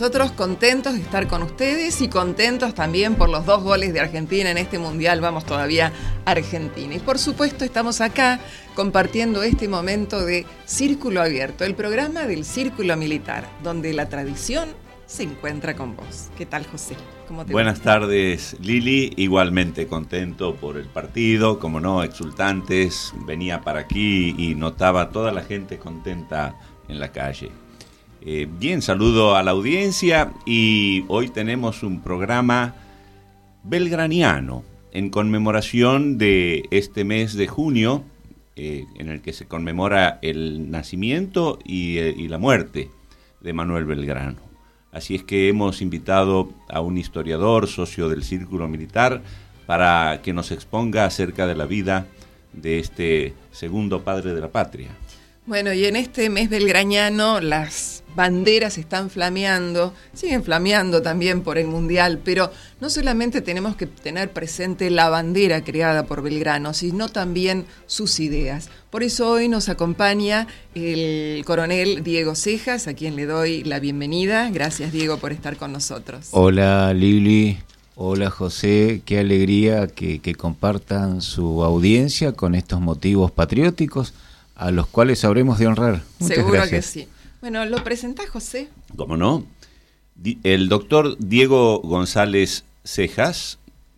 nosotros contentos de estar con ustedes y contentos también por los 2 goles de Argentina en este Mundial. Vamos todavía a Argentina. Y por supuesto estamos acá compartiendo este momento de Círculo Abierto, el programa del Círculo Militar, donde la tradición se encuentra con vos. ¿Qué tal, José? ¿Cómo te va? Buenas tardes, Lili. Igualmente contento por el partido, como no, exultantes. Venía para aquí y notaba toda la gente contenta en la calle. Bien, saludo a la audiencia y hoy tenemos un programa belgraniano en conmemoración de este mes de junio, en el que se conmemora el nacimiento y la muerte de Manuel Belgrano. Así es que hemos invitado a un historiador, socio del Círculo Militar, para que nos exponga acerca de la vida de este segundo padre de la patria. Bueno, y en este mes belgraniano las banderas están flameando, siguen flameando también por el Mundial, pero no solamente tenemos que tener presente la bandera creada por Belgrano, sino también sus ideas. Por eso hoy nos acompaña el coronel Diego Cejas, a quien le doy la bienvenida. Gracias, Diego, por estar con nosotros. Hola, Lili. Hola, José. Qué alegría que compartan su audiencia con estos motivos patrióticos a los cuales habremos de honrar. Muchas Seguro gracias. que sí. Bueno, ¿lo presentás, José? ¿Cómo no? El doctor Diego Gonzalo Cejas,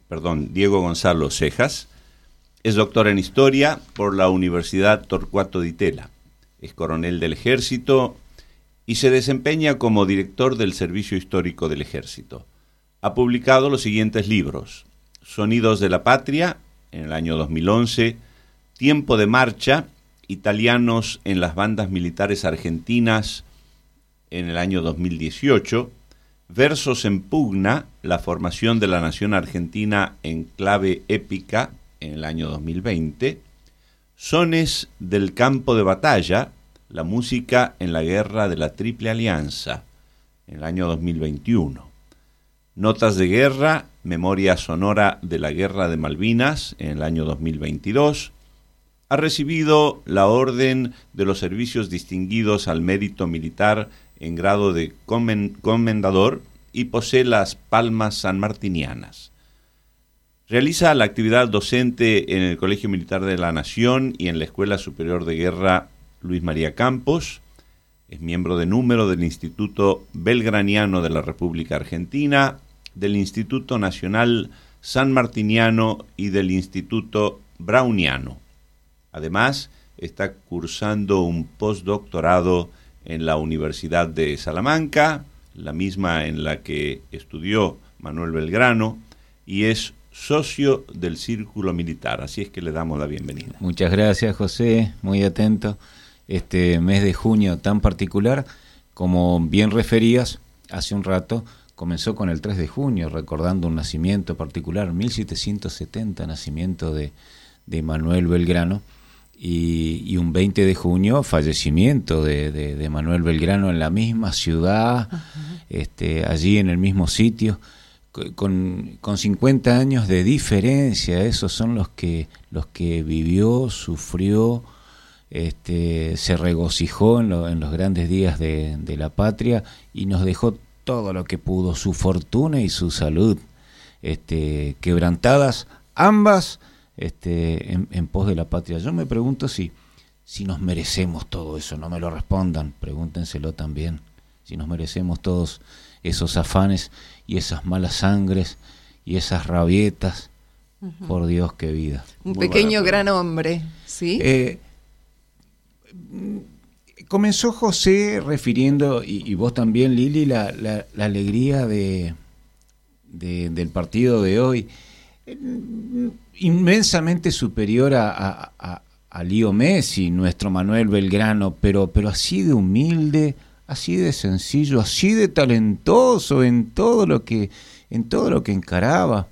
es doctor en Historia por la Universidad Torcuato Di Tella. Es coronel del Ejército y se desempeña como director del Servicio Histórico del Ejército. Ha publicado los siguientes libros: Sonidos de la Patria, en el año 2011, Tiempo de Marcha, Italianos en las bandas militares argentinas, en el año 2018, Versos en Pugna, la formación de la nación argentina en clave épica, en el año 2020, Sones del campo de batalla, la música en la guerra de la Triple Alianza, en el año 2021, Notas de guerra, memoria sonora de la guerra de Malvinas, en el año 2022, ha recibido la Orden de los Servicios Distinguidos al Mérito Militar en grado de comendador y posee las palmas sanmartinianas. Realiza la actividad docente en el Colegio Militar de la Nación y en la Escuela Superior de Guerra Luis María Campos. Es miembro de número del Instituto Belgraniano de la República Argentina, del Instituto Nacional Sanmartiniano y del Instituto Browniano. Además, está cursando un postdoctorado en la Universidad de Salamanca, la misma en la que estudió Manuel Belgrano, y es socio del Círculo Militar. Así es que le damos la bienvenida. Muchas gracias, José, muy atento. Este mes de junio tan particular, como bien referías hace un rato, comenzó con el 3 de junio, recordando un nacimiento particular, 1770, nacimiento de Manuel Belgrano. Y un 20 de junio, fallecimiento de Manuel Belgrano en la misma ciudad, allí en el mismo sitio, con 50 años de diferencia. Esos son los que vivió, sufrió, se regocijó en los grandes días de la patria y nos dejó todo lo que pudo, su fortuna y su salud, quebrantadas ambas, en pos de la patria. Yo me pregunto si nos merecemos todo eso. No me lo respondan, pregúntenselo también. Si nos merecemos todos esos afanes y esas malas sangres y esas rabietas. Uh-huh. Por Dios, qué vida. Un muy pequeño gran hombre, ¿sí? Comenzó José refiriendo, y vos también, Lili, la alegría del partido de hoy, inmensamente superior a Leo Messi, nuestro Manuel Belgrano, pero así de humilde, así de sencillo, así de talentoso en todo lo que encaraba.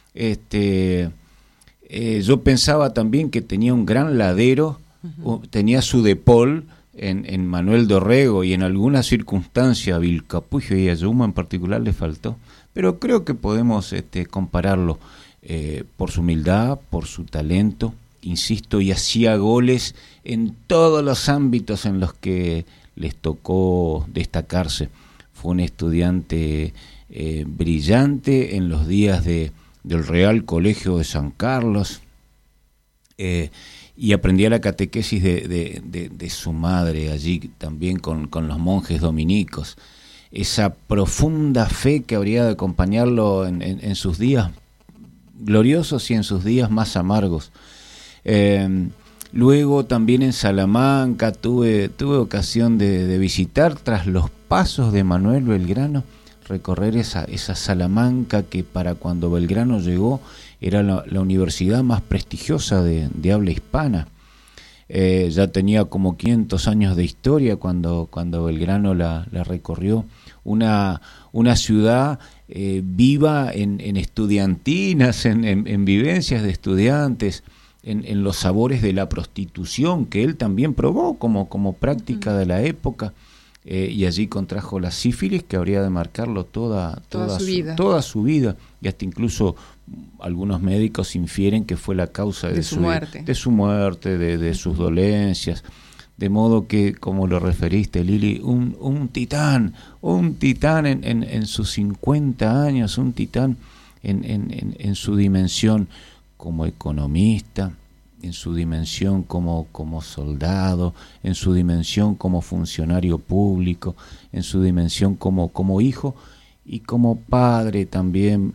Yo pensaba también que tenía un gran ladero, uh-huh. Tenía su depol en Manuel Dorrego, y en alguna circunstancia a Vilcapugio y a Yuma en particular le faltó, pero creo que podemos compararlo por su humildad, por su talento, insisto, y hacía goles en todos los ámbitos en los que les tocó destacarse. fue un estudiante brillante en los días del Real Colegio de San Carlos, y aprendía la catequesis de su madre allí también con los monjes dominicos. Esa profunda fe que habría de acompañarlo en sus días gloriosos y en sus días más amargos. Luego también en Salamanca tuve ocasión de visitar, tras los pasos de Manuel Belgrano, recorrer esa Salamanca que para cuando Belgrano llegó era la universidad más prestigiosa de habla hispana. Ya tenía como 500 años de historia cuando Belgrano la recorrió. Una ciudad viva en estudiantinas, en vivencias de estudiantes, en los sabores de la prostitución que él también probó como práctica de la época. Y allí contrajo la sífilis, que habría de marcarlo toda su vida, y hasta incluso algunos médicos infieren que fue la causa de su muerte, de sus dolencias. De modo que, como lo referiste, Lili, un titán en sus 50 años, un titán en su dimensión como economista, en su dimensión como soldado, en su dimensión como funcionario público, en su dimensión como hijo y como padre también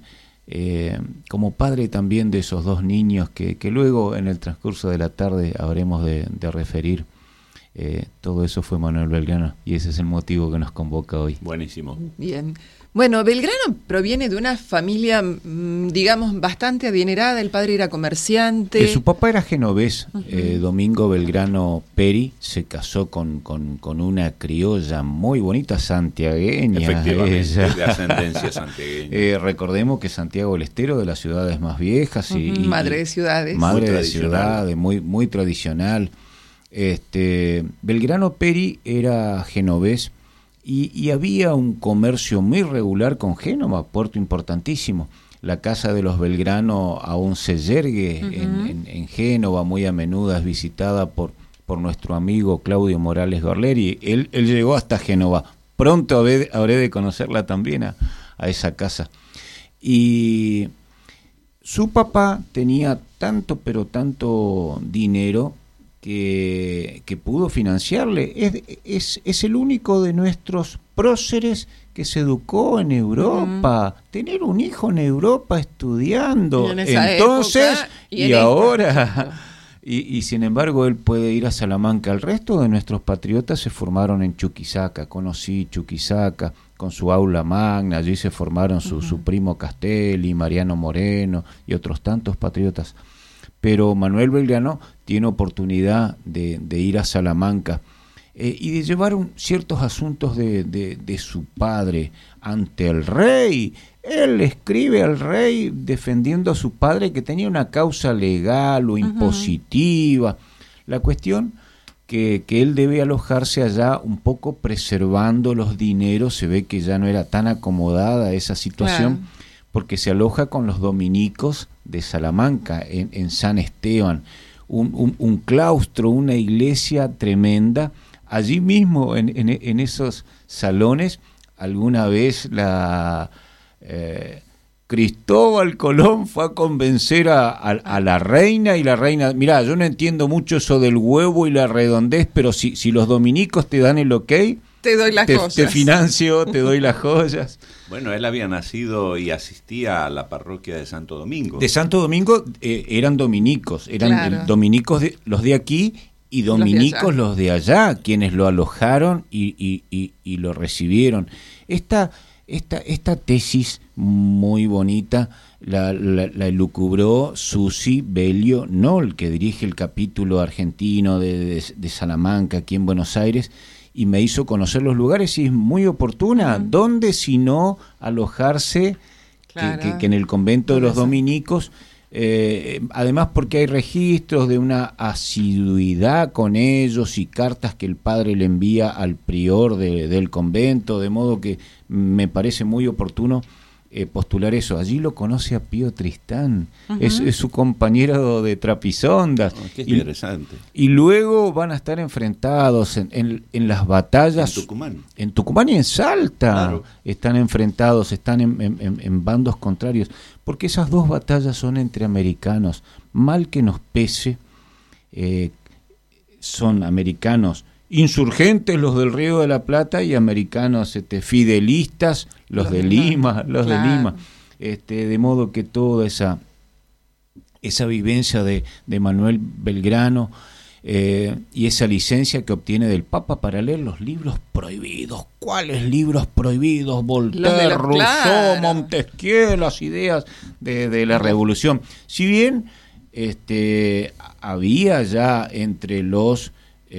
de esos dos niños que luego en el transcurso de la tarde habremos de referir. Todo eso fue Manuel Belgrano y ese es el motivo que nos convoca hoy. Buenísimo. Bien. Bueno, Belgrano proviene de una familia, digamos, bastante adinerada. El padre era comerciante. Su papá era genovés. Domingo Belgrano Peri se casó con una criolla muy bonita, santiagueña. Efectivamente, de ascendencia santiagueña. Recordemos que Santiago del Estero, de las ciudades más viejas. Madre de ciudades. Madre de ciudades, muy tradicional. Belgrano Peri era genovés y había un comercio muy regular con Génova, puerto importantísimo. La casa de los Belgrano aún se yergue en Génova, muy a menudo es visitada por nuestro amigo Claudio Morales Gorleri. Él llegó hasta Génova, pronto habré de conocerla también a esa casa. Y su papá tenía tanto dinero que pudo financiarle. Es el único de nuestros próceres que se educó en Europa. Tener un hijo en Europa estudiando. Y ahora... Y sin embargo él puede ir a Salamanca. El resto de nuestros patriotas se formaron en Chuquisaca. Conocí Chuquisaca con su aula magna. Allí se formaron su primo Castelli, Mariano Moreno y otros tantos patriotas. Pero Manuel Belgrano tiene oportunidad de ir a Salamanca y de llevar ciertos asuntos de su padre ante el rey. Él escribe al rey defendiendo a su padre, que tenía una causa legal o impositiva. La cuestión que él debe alojarse allá un poco preservando los dineros. Se ve que ya no era tan acomodada esa situación. Claro. Porque se aloja con los dominicos de Salamanca, en San Esteban, un claustro, una iglesia tremenda. Allí mismo, en esos salones, alguna vez Cristóbal Colón fue a convencer a la reina, y la reina, mirá, yo no entiendo mucho eso del huevo y la redondez, pero si los dominicos te dan el ok, te doy las joyas. Te financio, te doy las joyas. Bueno, él había nacido y asistía a la parroquia de Santo Domingo. De Santo Domingo eran dominicos, eran dominicos los de aquí y dominicos los de allá, quienes lo alojaron y lo recibieron. Esta tesis muy bonita la elucubró Susi Belio Nol, que dirige el capítulo argentino de Salamanca aquí en Buenos Aires, y me hizo conocer los lugares, y es muy oportuna. ¿Dónde si no alojarse que en el convento de los dominicos? Además porque hay registros de una asiduidad con ellos y cartas que el padre le envía al prior del convento, de modo que me parece muy oportuno postular eso. Allí lo conoce a Pío Tristán, es su compañero de trapisondas. Oh, qué interesante. Y luego van a estar enfrentados en las batallas. En Tucumán y en Salta. Claro. Están enfrentados, están en bandos contrarios. Porque esas dos batallas son entre americanos. Mal que nos pese, son americanos insurgentes los del Río de la Plata y americanos fidelistas los de Lima, los de Lima. De modo que toda esa vivencia de Manuel Belgrano y esa licencia que obtiene del Papa para leer los libros prohibidos. ¿Cuáles libros prohibidos? Voltaire, Rousseau, Montesquieu, las ideas de la Revolución. Si bien había ya entre los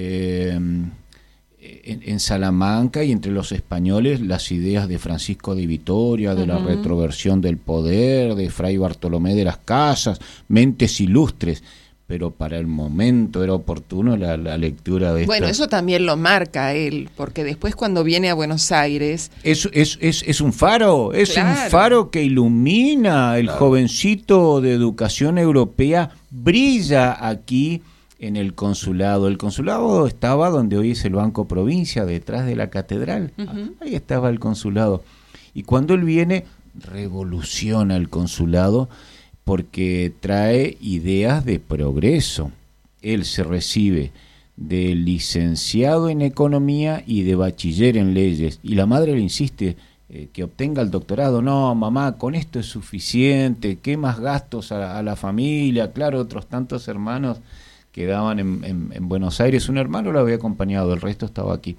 en Salamanca y entre los españoles las ideas de Francisco de Vitoria, de la retroversión del poder, de Fray Bartolomé de las Casas, mentes ilustres, pero para el momento era oportuno la lectura de Bueno, eso también lo marca él, porque después cuando viene a Buenos Aires... Es un faro, un faro que ilumina. El jovencito de educación europea brilla aquí en el consulado. El consulado estaba donde hoy es el Banco Provincia, detrás de la catedral. Ahí estaba el consulado. Y cuando él viene, revoluciona el consulado porque trae ideas de progreso. Él se recibe de licenciado en economía y de bachiller en leyes. Y la madre le insiste que obtenga el doctorado. No, mamá, con esto es suficiente. ¿Qué más gastos a la familia? Claro, otros tantos hermanos quedaban en Buenos Aires. Un hermano lo había acompañado, el resto estaba aquí.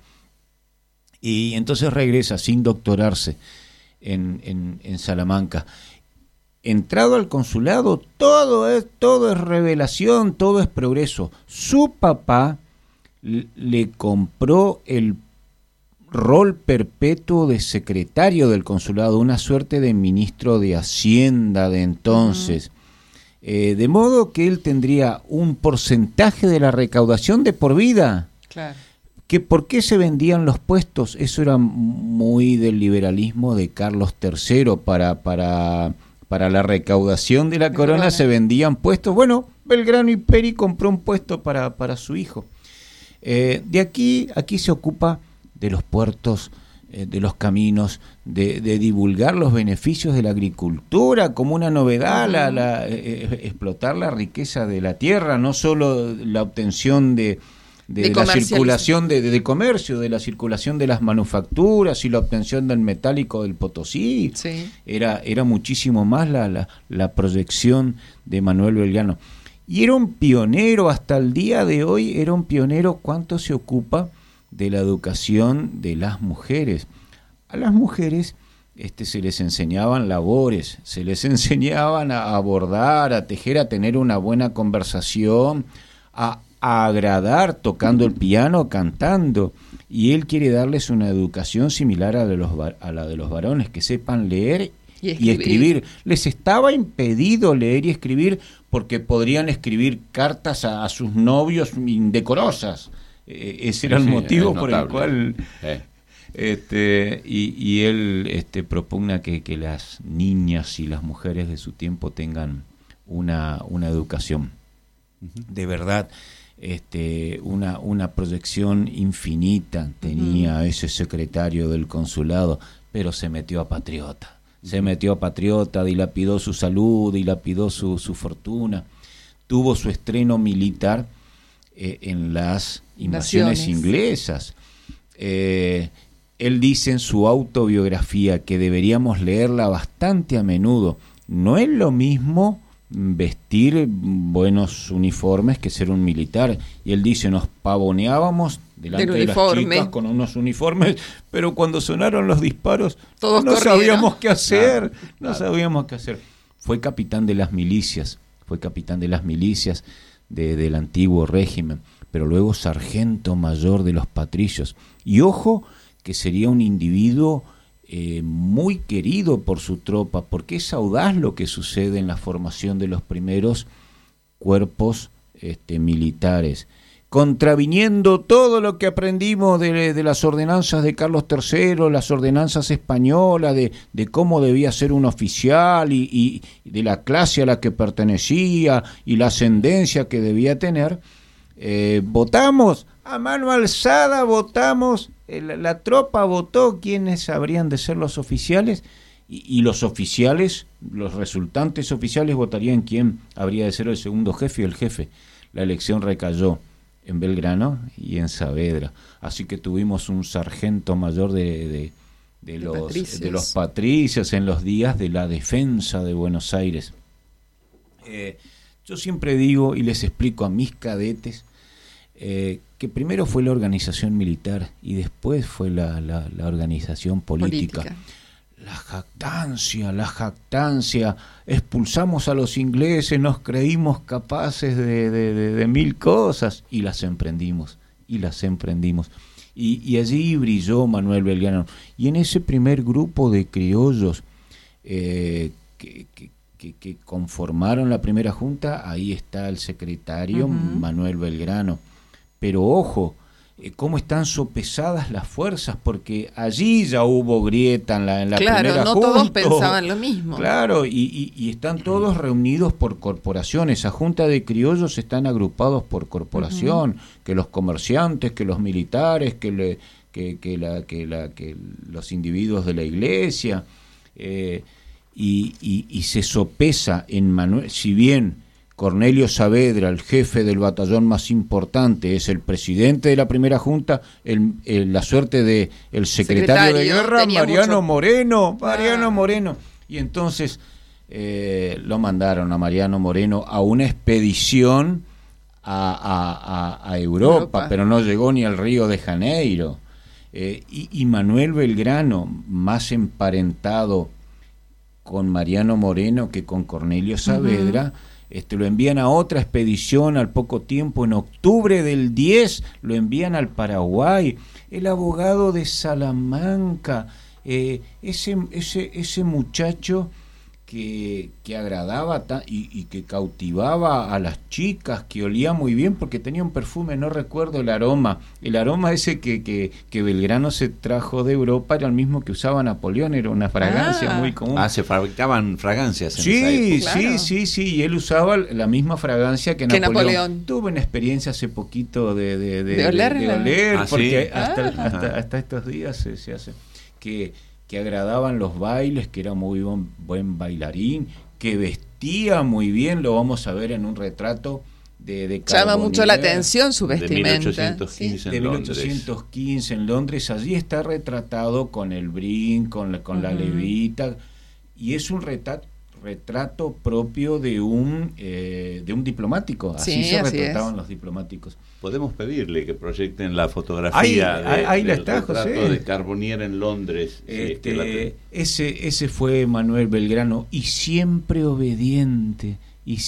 Y entonces regresa sin doctorarse en Salamanca. Entrado al consulado, todo es revelación, todo es progreso. Su papá le compró el rol perpetuo de secretario del consulado, una suerte de ministro de Hacienda de entonces. De modo que él tendría un porcentaje de la recaudación de por vida. Claro. ¿Que por qué se vendían los puestos? Eso era muy del liberalismo de Carlos III. Para la recaudación de la corona se vendían puestos. Bueno, Belgrano y Peri compró un puesto para su hijo. De aquí se ocupa de los puertos, de los caminos, de divulgar los beneficios de la agricultura como una novedad, explotar la riqueza de la tierra, no solo la obtención de la circulación de comercio, de la circulación de las manufacturas y la obtención del metálico del Potosí. Sí. Era muchísimo más la proyección de Manuel Belgrano. Y era un pionero, hasta el día de hoy era un pionero. ¿Cuánto se ocupa de la educación de las mujeres? A las mujeres se les enseñaban labores, se les enseñaban a bordar, a tejer, a tener una buena conversación, a agradar tocando el piano, cantando. Y él quiere darles una educación similar a la de los varones, que sepan leer y escribir. Les estaba impedido leer y escribir porque podrían escribir cartas a sus novios indecorosas. Ese era el motivo por el cual y él propugna que las niñas y las mujeres de su tiempo tengan una educación de verdad. Una proyección infinita tenía ese secretario del consulado, pero se metió a patriota, dilapidó su salud, dilapidó su fortuna, tuvo su estreno militar en las invasiones inglesas. Él dice en su autobiografía que deberíamos leerla bastante a menudo. No es lo mismo vestir buenos uniformes que ser un militar. Y él dice, nos pavoneábamos delante de las chicas con unos uniformes, pero cuando sonaron los disparos todos no corrieron. Sabíamos qué hacer. Sabíamos qué hacer. Fue capitán de las milicias del antiguo régimen, pero luego sargento mayor de los patrillos. Y ojo que sería un individuo muy querido por su tropa, porque es audaz lo que sucede en la formación de los primeros cuerpos militares. contraviniendo todo lo que aprendimos de las ordenanzas de Carlos III, las ordenanzas españolas, de cómo debía ser un oficial y de la clase a la que pertenecía y la ascendencia que debía tener. Votamos a mano alzada, votamos, la tropa votó quiénes habrían de ser los oficiales, y los oficiales, los resultantes oficiales votarían quién habría de ser el segundo jefe y el jefe. La elección recayó en Belgrano y en Saavedra, así que tuvimos un sargento mayor de los patricios en los días de la defensa de Buenos Aires. Yo siempre digo y les explico a mis cadetes que primero fue la organización militar y después fue la organización política. La jactancia, expulsamos a los ingleses, nos creímos capaces de mil cosas y las emprendimos. Y allí brilló Manuel Belgrano. Y en ese primer grupo de criollos que conformaron la primera junta, ahí está el secretario Manuel Belgrano. Pero ojo, cómo están sopesadas las fuerzas, porque allí ya hubo grieta en la primera junta. Claro, no todos pensaban lo mismo. Claro, y están todos reunidos por corporaciones. Esa junta de criollos están agrupados por corporación, que los comerciantes, que los militares, que los individuos de la iglesia, y se sopesa en Manuel, si bien Cornelio Saavedra, el jefe del batallón más importante, es el presidente de la primera junta, la suerte de el secretario de guerra, Mariano Moreno. Y entonces lo mandaron a Mariano Moreno a una expedición a Europa, pero no llegó ni al Río de Janeiro. Y Manuel Belgrano, más emparentado con Mariano Moreno que con Cornelio Saavedra, lo envían a otra expedición al poco tiempo, en octubre del 10, lo envían al Paraguay. El abogado de Salamanca, ese muchacho que agradaba y que cautivaba a las chicas, que olía muy bien porque tenía un perfume, no recuerdo el aroma ese que Belgrano se trajo de Europa, era el mismo que usaba Napoleón, era una fragancia muy común. Se fabricaban fragancias en esa época. Claro. Sí, y él usaba la misma fragancia que Napoleón. Tuve una experiencia hace poquito de oler, porque hasta estos días se hace que agradaban los bailes, que era muy buen bailarín, que vestía muy bien, lo vamos a ver en un retrato de llama mucho la atención su vestimenta. De 1815 en Londres, allí está retratado con el brin, con la levita, y es un retrato propio de un diplomático, así se retrataban los diplomáticos. Podemos pedirle que proyecten la fotografía ahí la está, retrato José, de Carbonnier en Londres. Ese fue Manuel Belgrano, y siempre obediente,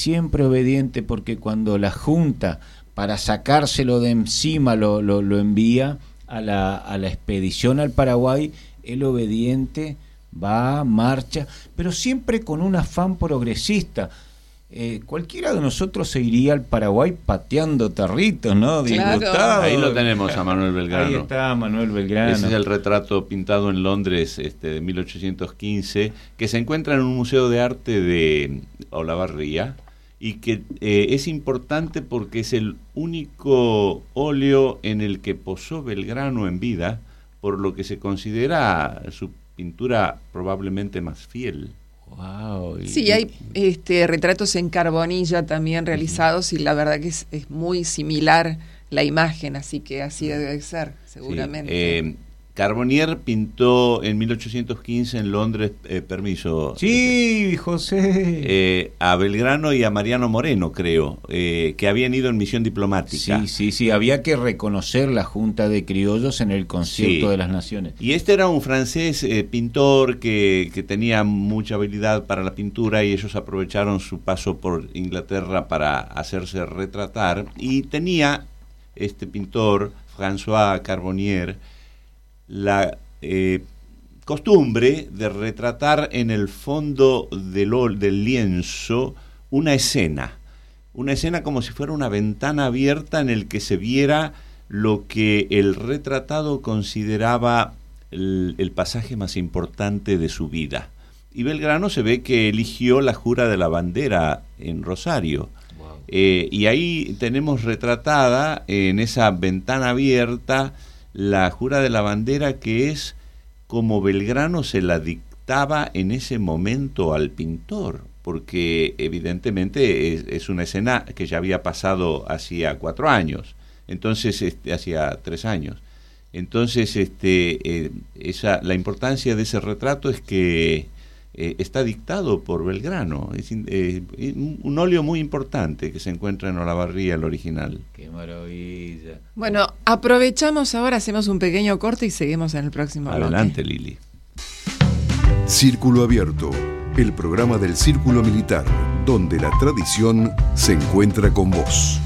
porque cuando la Junta, para sacárselo de encima, lo envía a la expedición al Paraguay, el obediente va, marcha, pero siempre con un afán progresista. Cualquiera de nosotros se iría al Paraguay pateando tarritos, ¿no? Claro. Ahí lo tenemos a Manuel Belgrano. Ahí está Manuel Belgrano. Ese es el retrato pintado en Londres de 1815, que se encuentra en un museo de arte de Olavarría, y que es importante porque es el único óleo en el que posó Belgrano en vida, por lo que se considera su pintura probablemente más fiel. Wow. Sí, hay retratos en carbonilla también realizados, y la verdad que es muy similar la imagen, así que así debe ser, seguramente. Sí, Carbonnier pintó en 1815 en Londres, Sí, José. A Belgrano y a Mariano Moreno, creo, que habían ido en misión diplomática. Sí, había que reconocer la Junta de Criollos en el Concierto de las Naciones. Y este era un francés pintor que tenía mucha habilidad para la pintura, y ellos aprovecharon su paso por Inglaterra para hacerse retratar, y tenía este pintor, François Carbonnier, la costumbre de retratar en el fondo del lienzo una escena una escena como si fuera una ventana abierta en el que se viera lo que el retratado consideraba el pasaje más importante de su vida. Y Belgrano se ve que eligió la Jura de la Bandera en Rosario. Wow. Y ahí tenemos retratada en esa ventana abierta la Jura de la Bandera, que es como Belgrano se la dictaba en ese momento al pintor, porque evidentemente es una escena que ya había pasado hacía 4 años, entonces hacía 3 años. Entonces la importancia de ese retrato es que está dictado por Belgrano. Es un óleo muy importante que se encuentra en Olavarría, el original. ¡Qué maravilla! Bueno, aprovechamos ahora, hacemos un pequeño corte y seguimos en el próximo bloque. Adelante, Lili. Círculo Abierto, el programa del Círculo Militar, donde la tradición se encuentra con vos.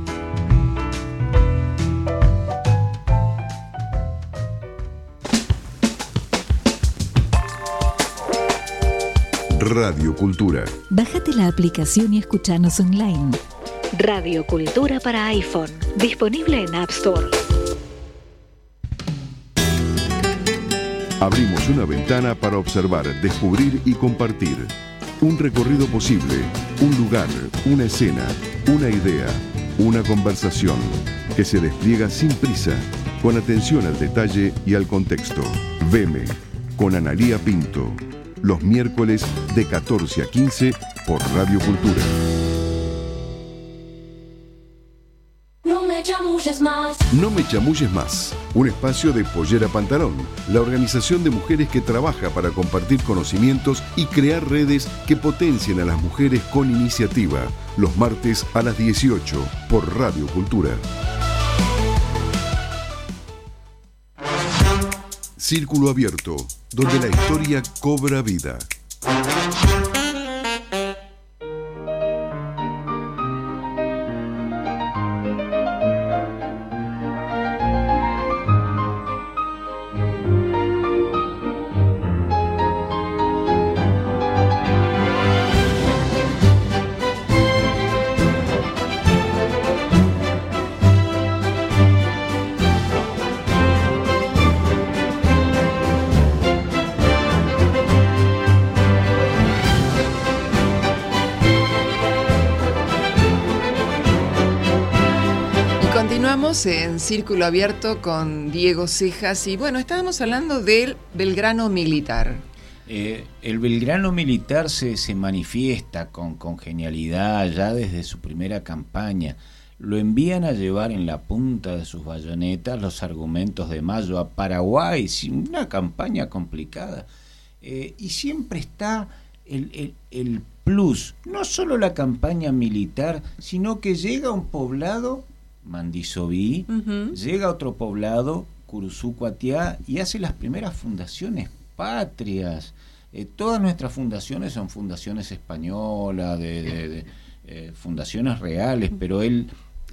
Radio Cultura. Bájate la aplicación y escuchanos online. Radio Cultura para iPhone, disponible en App Store. Abrimos una ventana para observar, descubrir y compartir. Un recorrido posible, un lugar, una escena, una idea, una conversación que se despliega sin prisa, con atención al detalle y al contexto. Veme, con Analía Pinto. Los miércoles de 14 a 15 por Radio Cultura. No me chamulles más. No me chamulles más. Un espacio de Pollera Pantalón, la organización de mujeres que trabaja para compartir conocimientos y crear redes que potencien a las mujeres con iniciativa. Los martes a las 18 por Radio Cultura. Círculo Abierto, donde la historia cobra vida. Continuamos en Círculo Abierto con Diego Cejas y bueno, estábamos hablando del Belgrano militar. El Belgrano militar se manifiesta con genialidad ya desde su primera campaña. Lo envían a llevar en la punta de sus bayonetas los argumentos de Mayo a Paraguay, sin una campaña complicada. Y siempre está el plus, no solo la campaña militar, sino que llega a un poblado, Mandisoví, llega a otro poblado, Curuzú-Cuatiá, y hace las primeras fundaciones patrias. Todas nuestras fundaciones son fundaciones españolas, fundaciones reales, pero él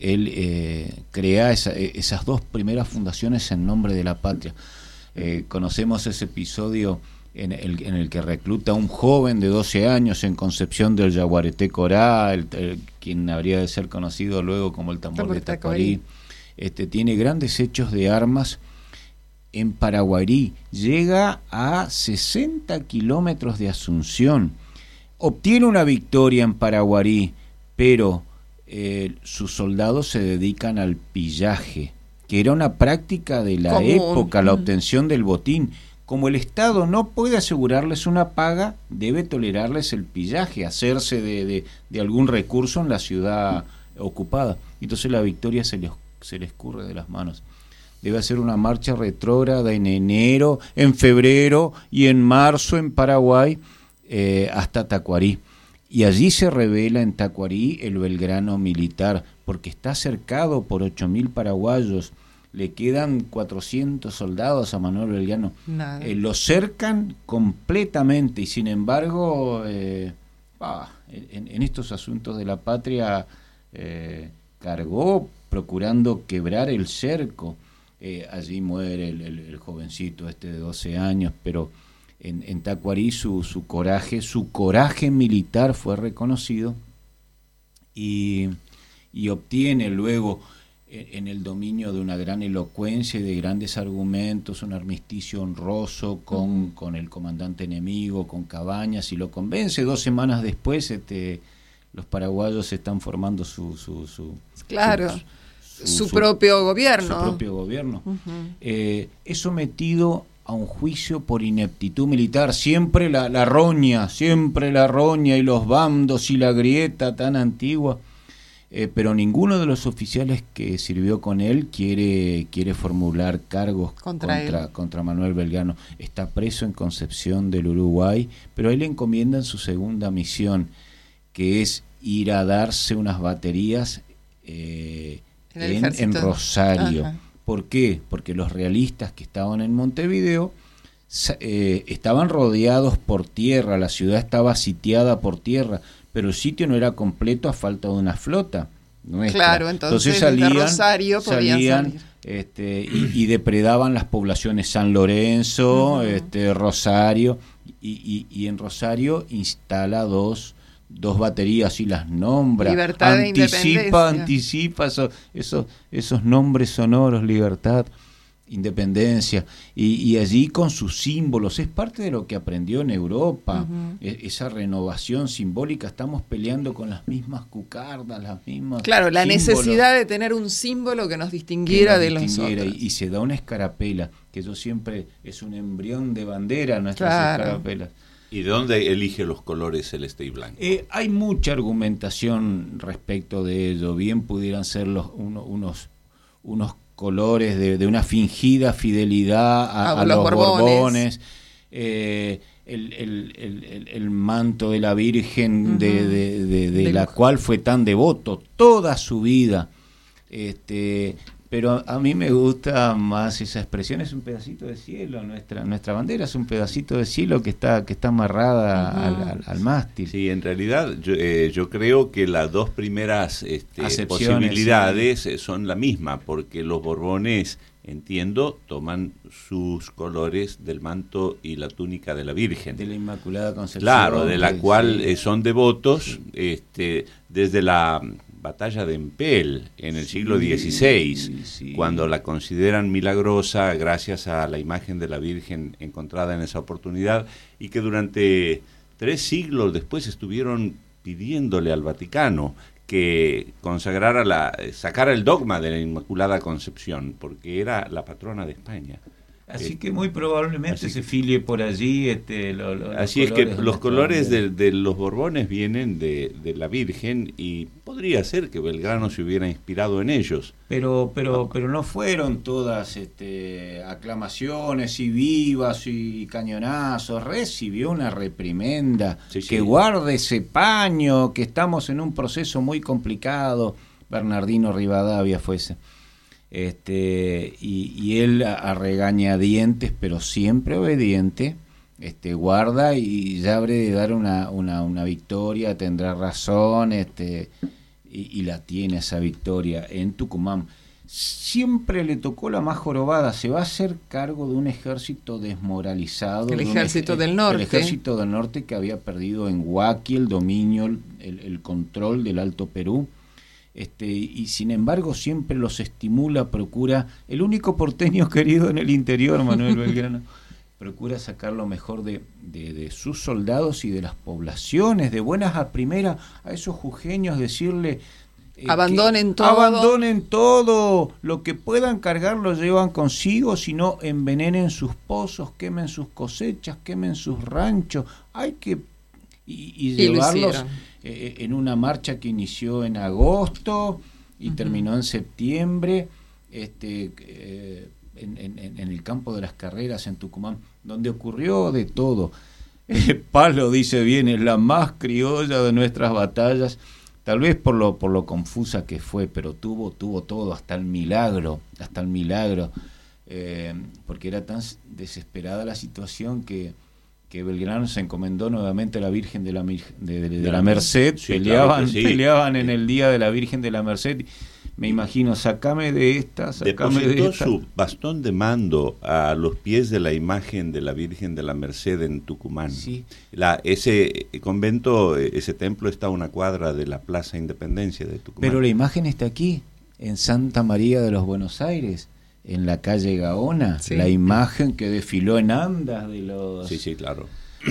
crea esas 2 primeras fundaciones en nombre de la patria. Conocemos ese episodio en el que recluta a un joven de 12 años en Concepción del Yaguareté Corá, quien habría de ser conocido luego como el tambor de Tacuarí. Tiene grandes hechos de armas en Paraguarí, llega a 60 kilómetros de Asunción, obtiene una victoria en Paraguarí, pero sus soldados se dedican al pillaje, que era una práctica de la época, la obtención del botín. Como el Estado no puede asegurarles una paga, debe tolerarles el pillaje, hacerse de algún recurso en la ciudad ocupada. Entonces la victoria se les escurre de las manos. Debe hacer una marcha retrógrada en enero, en febrero y en marzo en Paraguay hasta Tacuarí. Y allí se revela en Tacuarí el Belgrano militar, porque está cercado por 8.000 paraguayos. Le quedan 400 soldados a Manuel Belgrano. Lo cercan completamente y sin embargo en estos asuntos de la patria cargó procurando quebrar el cerco. Allí muere el jovencito de 12 años, pero en Tacuarí su coraje militar fue reconocido y obtiene luego en el dominio de una gran elocuencia y de grandes argumentos un armisticio honroso con el comandante enemigo, con Cabañas, y lo convence. 2 semanas después los paraguayos están formando su propio gobierno. Su propio gobierno. Es sometido a un juicio por ineptitud militar. Siempre la roña y los bandos y la grieta tan antigua. Pero ninguno de los oficiales que sirvió con él quiere formular cargos contra Manuel Belgrano. Está preso en Concepción del Uruguay, pero a él le encomiendan su segunda misión, que es ir a darse unas baterías en Rosario. Ajá. ¿Por qué? Porque los realistas que estaban en Montevideo estaban rodeados por tierra, la ciudad estaba sitiada por tierra, pero el sitio no era completo a falta de una flota nuestra. Claro, entonces salían, Rosario salían y depredaban las poblaciones San Lorenzo, Rosario, y en Rosario instala dos baterías y las nombra. Libertad anticipa esos nombres sonoros: Libertad, Independencia, y allí con sus símbolos. Es parte de lo que aprendió en Europa, esa renovación simbólica. Estamos peleando con las mismas cucardas, las mismas Claro, la símbolos. Necesidad de tener un símbolo que nos distinguiera de los otros. Y se da una escarapela, que yo siempre es un embrión de bandera, nuestras escarapelas. ¿Y de dónde elige los colores celeste y blanco? Hay mucha argumentación respecto de ello. Bien pudieran ser unos colores de una fingida fidelidad a los Borbones. El manto de la Virgen de la cual fue tan devoto toda su vida. Pero a mí me gusta más esa expresión: es un pedacito de cielo. Nuestra bandera es un pedacito de cielo que está amarrada al mástil. Sí, en realidad yo creo que las dos primeras posibilidades son la misma, porque los Borbones, entiendo, toman sus colores del manto y la túnica de la Virgen. De la Inmaculada Concepción. Claro, de la cual son devotos desde la batalla de Empel en el siglo XVI, cuando la consideran milagrosa gracias a la imagen de la Virgen encontrada en esa oportunidad, y que durante 3 siglos después estuvieron pidiéndole al Vaticano que sacara el dogma de la Inmaculada Concepción, porque era la patrona de España. Así que muy probablemente se filie por allí. Así es que los colores de los Borbones vienen de la Virgen, y podría ser que Belgrano se hubiera inspirado en ellos. Pero no fueron todas aclamaciones y vivas y cañonazos. Recibió una reprimenda. Que guarde ese paño, que estamos en un proceso muy complicado. Bernardino Rivadavia fue ese. Y él a regañadientes, pero siempre obediente, guarda, y ya habré de dar una victoria, tendrá razón, y la tiene esa victoria en Tucumán. Siempre le tocó la más jorobada. Se va a hacer cargo de un ejército desmoralizado, el ejército del norte. El ejército del norte, que había perdido en Huaki el dominio, el control del Alto Perú. Y sin embargo siempre los estimula, procura, el único porteño querido en el interior, Manuel Belgrano, procura sacar lo mejor de sus soldados y de las poblaciones, de buenas a primeras, a esos jujeños, decirle abandonen todo, lo que puedan cargar lo llevan consigo, si no envenenen sus pozos, quemen sus cosechas, quemen sus ranchos, hay que y llevarlos en una marcha que inició en agosto y terminó en septiembre, en el campo de las Carreras en Tucumán, donde ocurrió de todo. Palo dice bien, es la más criolla de nuestras batallas, tal vez por lo confusa que fue, pero tuvo todo, hasta el milagro, porque era tan desesperada la situación que Belgrano se encomendó nuevamente a la Virgen de la Merced. Peleaban en el día de la Virgen de la Merced. me imagino, sacame de esta, sacame de Depositó esta. su bastón de mando a los pies de la imagen de la Virgen de la Merced en Tucumán. Sí. Ese convento, ese templo está a una cuadra de la Plaza Independencia de Tucumán. Pero la imagen está aquí, en Santa María de los Buenos Aires, en la calle Gaona, Sí. la imagen que desfiló en andas de los... Sí, claro.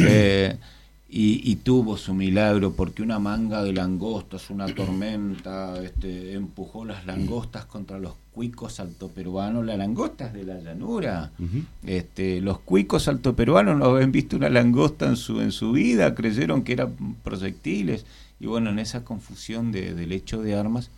Y tuvo su milagro, porque una manga de langostas, una tormenta, empujó las langostas contra los cuicos altoperuanos, las langostas de la llanura. Uh-huh. Los cuicos altoperuanos no habían visto una langosta en su vida, creyeron que eran proyectiles. Y bueno, en esa confusión del hecho de armas,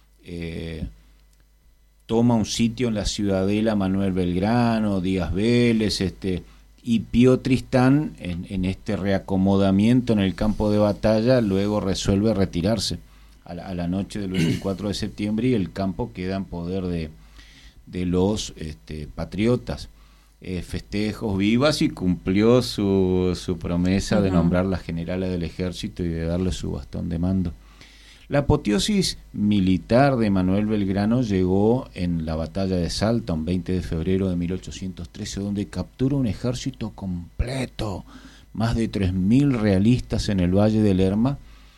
toma un sitio en la Ciudadela Manuel Belgrano, Díaz Vélez, y Pío Tristán, en este reacomodamiento en el campo de batalla, luego resuelve retirarse a la noche del 24 de septiembre, y el campo queda en poder de los patriotas. Festejos vivas, y cumplió su promesa de nombrarla generala del ejército y de darle su bastón de mando. La apoteosis militar de Manuel Belgrano llegó en la batalla de Salta, un 20 de febrero de 1813, donde captura un ejército completo, más de 3.000 realistas en el Valle del Lerma,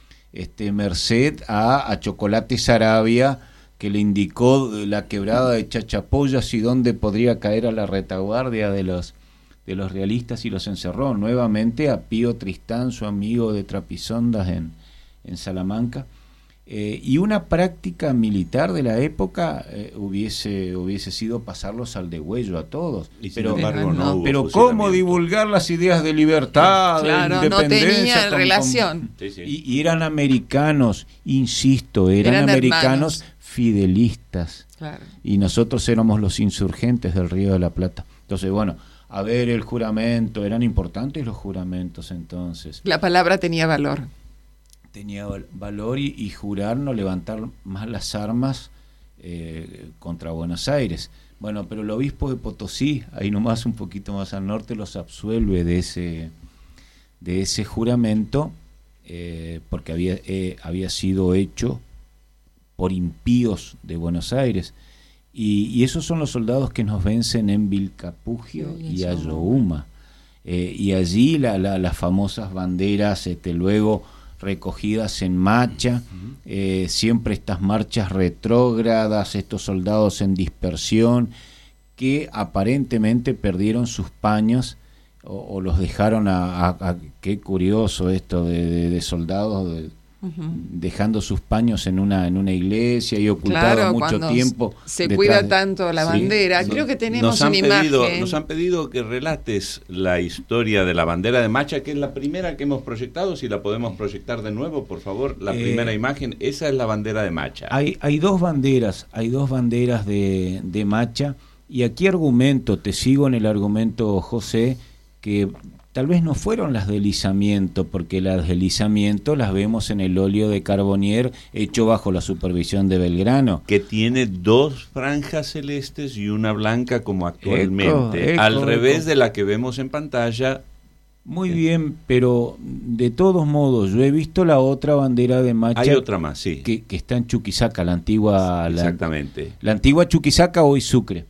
merced a Chocolate Sarabia, que le indicó la quebrada de Chachapoyas y dónde podría caer a la retaguardia de los realistas, y los encerró. Nuevamente a Pío Tristán, su amigo de Trapisondas en Salamanca. Y una práctica militar de la época hubiese sido pasarlos al degüello a todos. Y sin pero embargo, no hubo pero ¿cómo fusilamiento? divulgar las ideas de libertad, Claro, de no independencia? tenía relación. Sí. Y eran americanos, insisto, eran americanos hermanos. fidelistas. Claro. Y nosotros éramos los insurgentes del Río de la Plata. Entonces, bueno, a ver, el juramento, eran importantes los juramentos entonces. La palabra tenía valor. Tenía valor, y jurar no levantar más las armas contra Buenos Aires. Bueno, pero el obispo de Potosí, ahí nomás un poquito más al norte, los absuelve de ese juramento, porque había sido hecho por impíos de Buenos Aires. Y esos son los soldados que nos vencen en Vilcapugio y Ayohuma. Y allí las famosas banderas, luego recogidas en marcha, siempre estas marchas retrógradas, estos soldados en dispersión, que aparentemente perdieron sus paños o los dejaron qué curioso esto de soldados dejando sus paños en una iglesia y ocultado mucho tiempo. Se cuida tanto la bandera. Sí. Creo que tenemos una imagen. Nos han pedido que relates la historia de la bandera de Macha, que es la primera que hemos proyectado. Si la podemos proyectar de nuevo, por favor, la primera imagen. Esa es la bandera de Macha. Hay dos banderas de Macha, y aquí argumento, te sigo en el argumento, José, que tal vez no fueron las del izamiento, porque las del izamiento las vemos en el óleo de Carbonier hecho bajo la supervisión de Belgrano. Que tiene dos franjas celestes y una blanca como actualmente, al revés de la que vemos en pantalla. Muy bien, pero de todos modos, yo he visto la otra bandera de Macha. Hay otra más, sí. Que está en Chuquisaca, la antigua... Exactamente. La antigua Chuquisaca, hoy Sucre.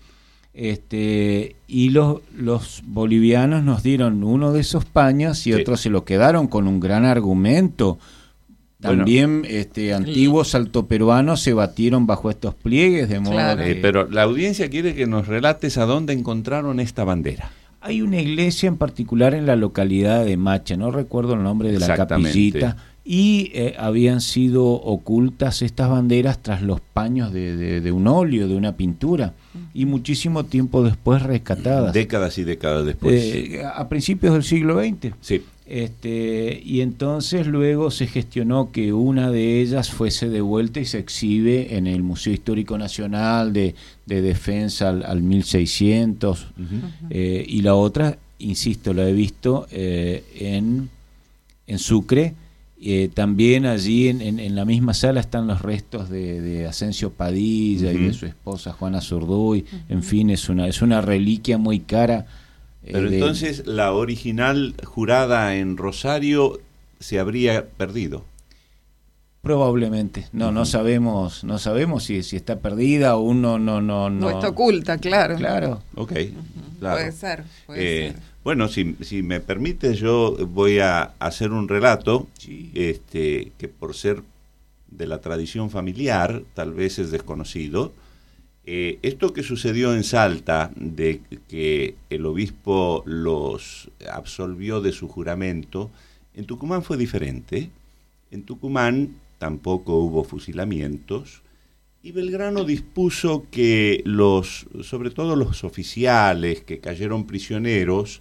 Y los bolivianos nos dieron uno de esos paños, y otros se lo quedaron con un gran argumento. También antiguos altoperuanos se batieron bajo estos pliegues, de modo que... pero la audiencia quiere que nos relates a dónde encontraron esta bandera. Hay una iglesia en particular en la localidad de Macha, no recuerdo el nombre de la capillita, y habían sido ocultas estas banderas tras los paños de un óleo, de una pintura, y muchísimo tiempo después rescatadas. Décadas y décadas después. A principios del siglo XX. Sí. Y entonces luego se gestionó que una de ellas fuese devuelta y se exhibe en el Museo Histórico Nacional de Defensa al 1600, y la otra, insisto, la he visto en Sucre. También allí en la misma sala están los restos de Asensio Padilla y de su esposa Juana Zurduy. En fin, es una reliquia muy cara. Pero entonces la original jurada en Rosario se habría perdido. Probablemente. No sabemos si está perdida o uno No está oculta, claro. Claro. Ok, claro. Puede ser. Bueno, si me permite, yo voy a hacer un relato que por ser de la tradición familiar tal vez es desconocido. Esto que sucedió en Salta, de que el obispo los absolvió de su juramento, en Tucumán fue diferente. En Tucumán tampoco hubo fusilamientos, y Belgrano dispuso que sobre todo los oficiales que cayeron prisioneros,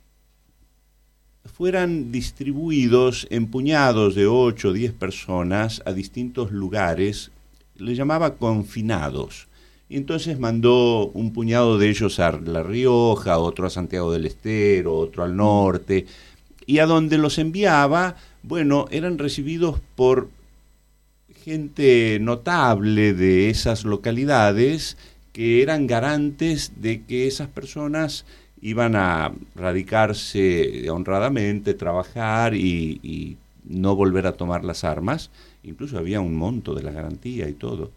fueran distribuidos en puñados de 8 o 10 personas a distintos lugares, le llamaba confinados. Y entonces mandó un puñado de ellos a La Rioja, otro a Santiago del Estero, otro al norte, y a donde los enviaba, bueno, eran recibidos por gente notable de esas localidades que eran garantes de que esas personas iban a radicarse honradamente, trabajar y no volver a tomar las armas. Incluso había un monto de la garantía y todo.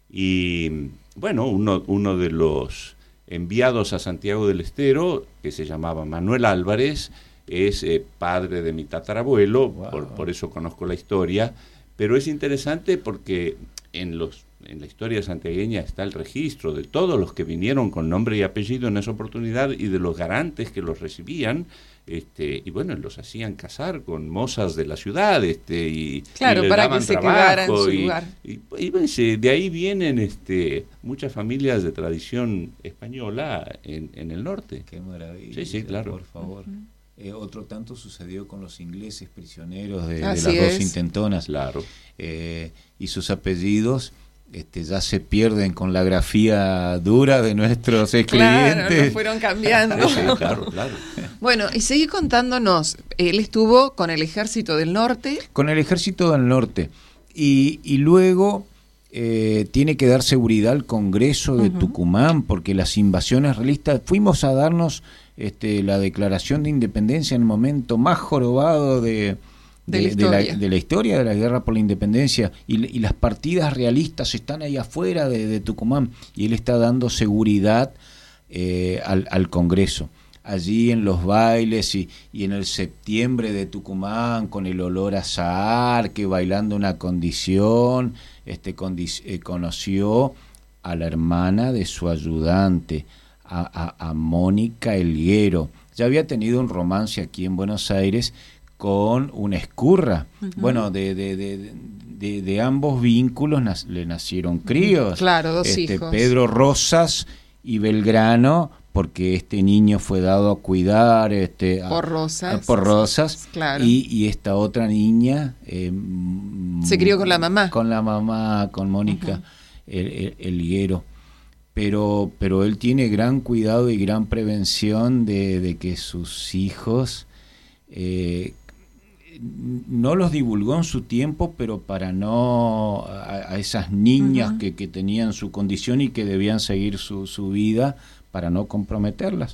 Y bueno, uno de los enviados a Santiago del Estero, que se llamaba Manuel Álvarez, es padre de mi tatarabuelo. Wow. Por eso conozco la historia, pero es interesante porque en la historia santiagueña está el registro de todos los que vinieron con nombre y apellido en esa oportunidad y de los garantes que los recibían, y bueno, los hacían casar con mozas de la ciudad, claro, y les para daban que se trabajo, quedara en su lugar. Y de ahí vienen muchas familias de tradición española en el norte. Qué maravilla. Sí, claro. Por favor. Uh-huh. Otro tanto sucedió con los ingleses prisioneros de Así las es. dos intentonas. Claro. Y sus apellidos ya se pierden con la grafía dura de nuestros escribientes. Claro, lo fueron cambiando. Sí, claro. Bueno, y seguí contándonos, él estuvo con el Ejército del Norte. Con el Ejército del Norte. Y luego tiene que dar seguridad al Congreso de Tucumán, porque las invasiones realistas, fuimos a darnos la declaración de independencia en el momento más jorobado de la historia de la guerra por la independencia, y las partidas realistas están ahí afuera de Tucumán, y él está dando seguridad al Congreso. Allí en los bailes y en el septiembre de Tucumán, con el olor a azahar, que bailando una condición, conoció a la hermana de su ayudante, a Mónica Elguero. Ya había tenido un romance aquí en Buenos Aires con una escurra. Uh-huh. Bueno, de ambos vínculos le nacieron críos. Claro, dos hijos. Pedro Rosas y Belgrano, porque este niño fue dado a cuidar por Rosas, claro. Y esta otra niña se crió con la mamá. Con Mónica Elguero. Pero él tiene gran cuidado y gran prevención de que sus hijos no los divulgó en su tiempo, pero para no a esas niñas que tenían su condición y que debían seguir su vida, para no comprometerlas.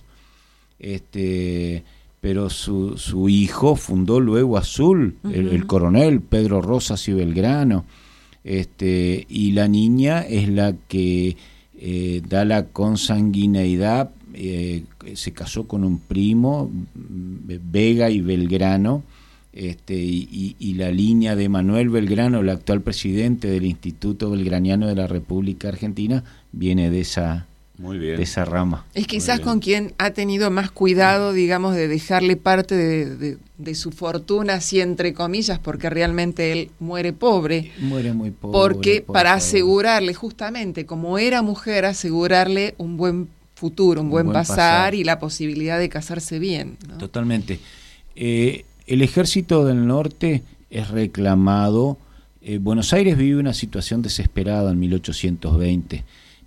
Pero su hijo fundó luego Azul, el coronel Pedro Rosas y Belgrano, y la niña es la que da la consanguineidad, se casó con un primo, Vega y Belgrano, y la línea de Manuel Belgrano, el actual presidente del Instituto Belgraniano de la República Argentina, viene de esa rama. Es quizás con quien ha tenido más cuidado, digamos, de dejarle parte de su fortuna, así entre comillas, porque realmente él muere pobre. Muere muy pobre. Porque para asegurarle, justamente, como era mujer, asegurarle un buen futuro, un buen pasar y la posibilidad de casarse bien, ¿no? Totalmente. El Ejército del Norte es reclamado. Buenos Aires vive una situación desesperada en 1820.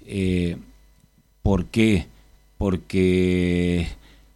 ¿Por qué? Porque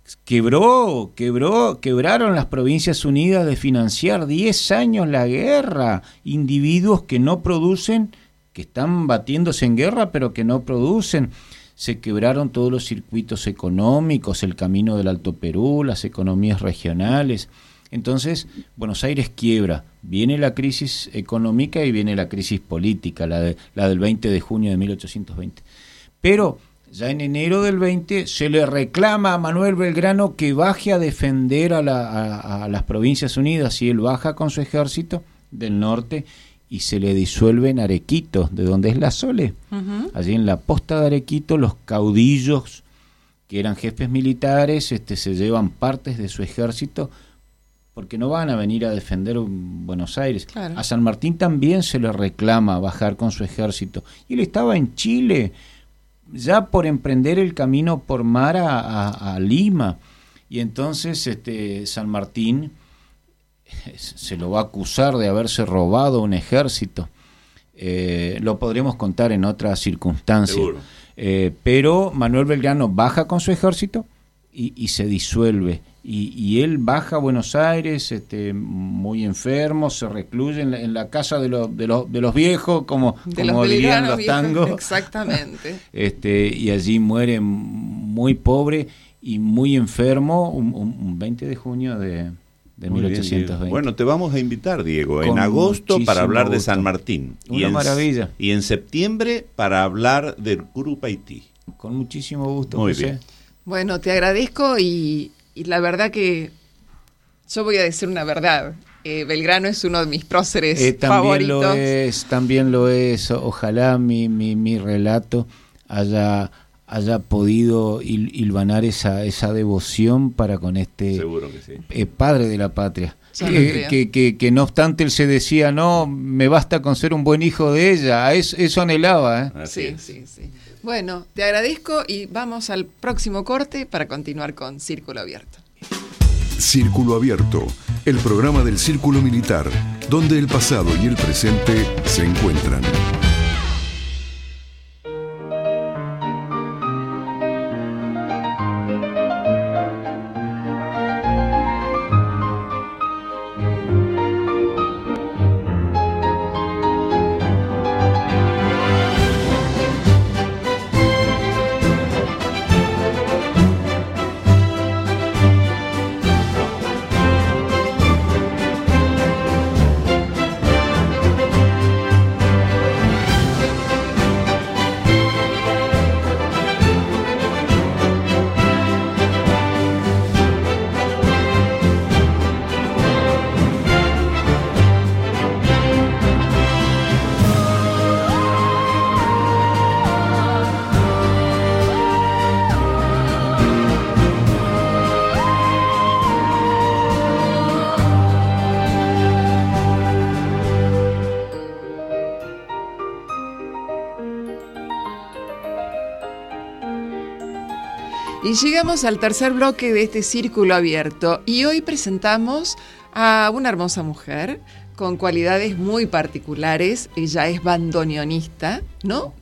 quebraron las Provincias Unidas de financiar 10 años la guerra. Individuos que no producen, que están batiéndose en guerra, pero que no producen. Se quebraron todos los circuitos económicos, el camino del Alto Perú, las economías regionales. Entonces, Buenos Aires quiebra, viene la crisis económica y viene la crisis política, la del 20 de junio de 1820. Pero ya en enero del 20 se le reclama a Manuel Belgrano que baje a defender a las Provincias Unidas, y él baja con su ejército del norte y se le disuelve en Arequito, de donde es la Sole. Allí en la posta de Arequito, los caudillos que eran jefes militares se llevan partes de su ejército, porque no van a venir a defender Buenos Aires. Claro. A San Martín también se le reclama bajar con su ejército. Y él estaba en Chile, ya por emprender el camino por mar a Lima. Y entonces San Martín se lo va a acusar de haberse robado un ejército. Lo podremos contar en otras circunstancias. Seguro. Pero Manuel Belgrano baja con su ejército y se disuelve. Y él baja a Buenos Aires muy enfermo, se recluye en la casa de los viejos, como dirían los tangos. Exactamente. Y allí muere muy pobre y muy enfermo un 20 de junio de 1820. Bien, bueno, te vamos a invitar, Diego, en agosto para hablar de San Martín. Una maravilla. Y en septiembre para hablar del Curupaití. Con muchísimo gusto, Muy José. bien. Bueno, te agradezco y la verdad que yo voy a decir una verdad. Belgrano es uno de mis próceres favoritos. También lo es. Ojalá mi relato haya podido hilvanar esa devoción para con Seguro que sí. padre de la patria. Que no obstante él se decía, no, me basta con ser un buen hijo de ella. Eso anhelaba. Sí. Bueno, te agradezco y vamos al próximo corte para continuar con Círculo Abierto. Círculo Abierto, el programa del Círculo Militar, donde el pasado y el presente se encuentran. Y llegamos al tercer bloque de este Círculo Abierto y hoy presentamos a una hermosa mujer con cualidades muy particulares. Ella es bandoneonista, ¿no?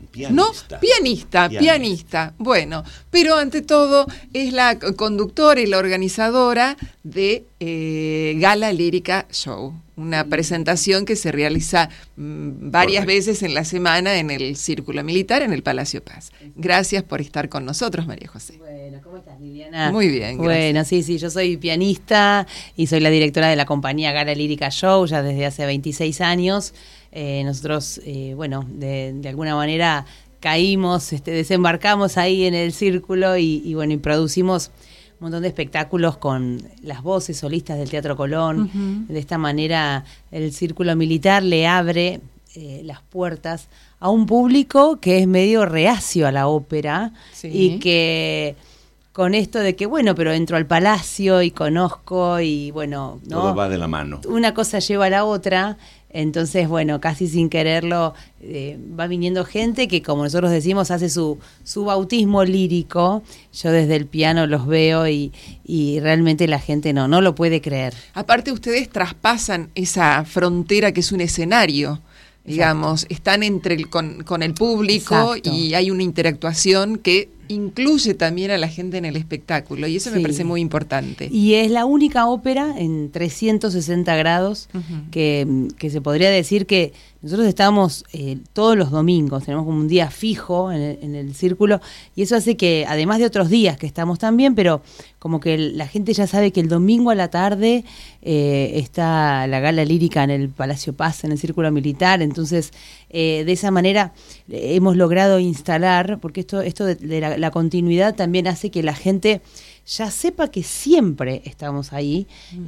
Pianista. Bueno, pero ante todo es la conductora y la organizadora de Gala Lírica Show, una presentación que se realiza varias veces en la semana en el Círculo Militar, en el Palacio Paz. Gracias por estar con nosotros, María José. Bueno, ¿cómo estás, Liliana? Muy bien, gracias. Bueno, sí, yo soy pianista y soy la directora de la compañía Gala Lírica Show ya desde hace 26 años. Nosotros, de alguna manera caímos, desembarcamos ahí en el círculo y producimos un montón de espectáculos con las voces solistas del Teatro Colón. Uh-huh. De esta manera el Círculo Militar le abre las puertas a un público que es medio reacio a la ópera, sí, y que con esto de que, pero entro al palacio y conozco y ¿no? Todo va de la mano. Una cosa lleva a la otra. Entonces, casi sin quererlo, va viniendo gente que, como nosotros decimos, hace su bautismo lírico. Yo desde el piano los veo y realmente la gente no lo puede creer. Aparte, ustedes traspasan esa frontera que es un escenario, digamos. Exacto. Están con el público. Exacto. Y hay una interactuación que incluye también a la gente en el espectáculo, y eso me parece muy importante. Y es la única ópera en 360 grados, uh-huh, que se podría decir que nosotros estamos todos los domingos, tenemos como un día fijo en el círculo, y eso hace que, además de otros días que estamos también, pero como que la gente ya sabe que el domingo a la tarde está la gala lírica en el Palacio Paz, en el Círculo Militar. Entonces, de esa manera hemos logrado instalar, porque esto de la continuidad también hace que la gente ya sepa que siempre estamos ahí,